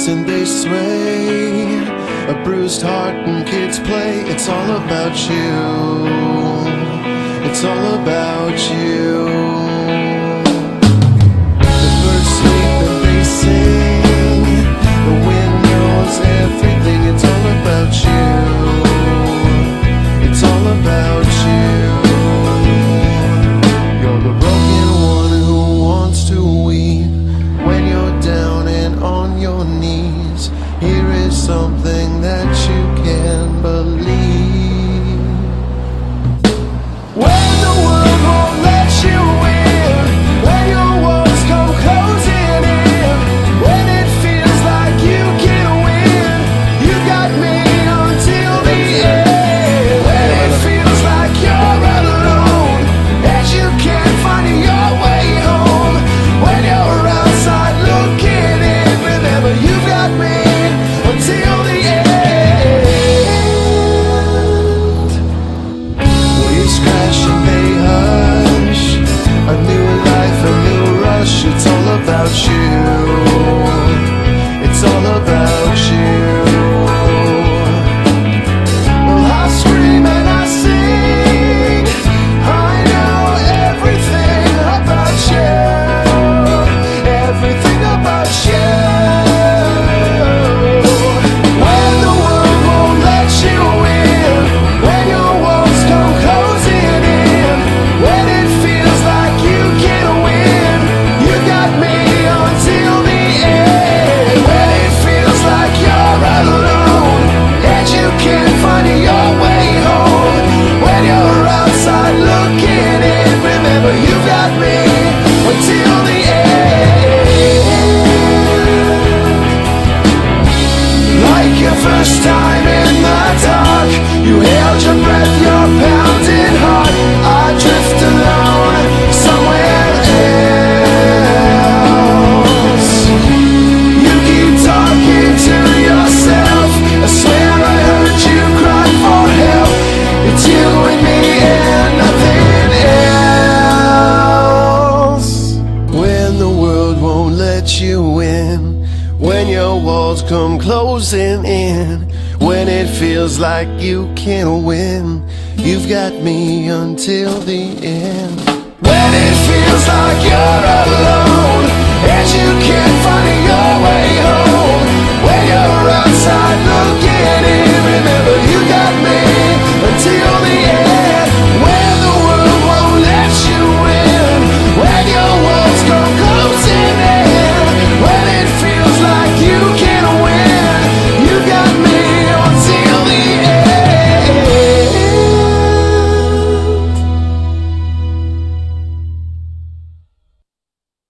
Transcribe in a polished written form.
and they sway, a bruised heart and kids play. It's all about you, it's all about you. The birds sleep and they sing, the wind knows everything. It's all about you, it's all about you. You're the broken one who wants to weep when you're down and on your knees. Here is something that you can believe. When the world won't let you in, when your walls come closing in, when it feels like you can't win, you got me until the end. When it feels like you're alone and you can't find your way home, when you're outside looking in, remember you've got me until the end. Waves crash and they hush, a new life, a new rush. It's all about you, it's all about you. Well, I scream and I sing, I know everything about you, everything about you. When the world won't let you in, when your walls come closing in, when it feels like you can't win, you got me until the end. When it feels like you're alone and you can't find your way home, when you're outside looking in, remember you've got me until the end. Like your first time in the dark, you held your breath, your pounding heart. I drift alone somewhere else. You keep talking to yourself, I swear I heard you cry for help. It's you and me and nothing else. When the world won't let you in, when your walls come closing in, when it feels like you can't win, you've got me until the end. When it feels like you're alone and you can't find your way home,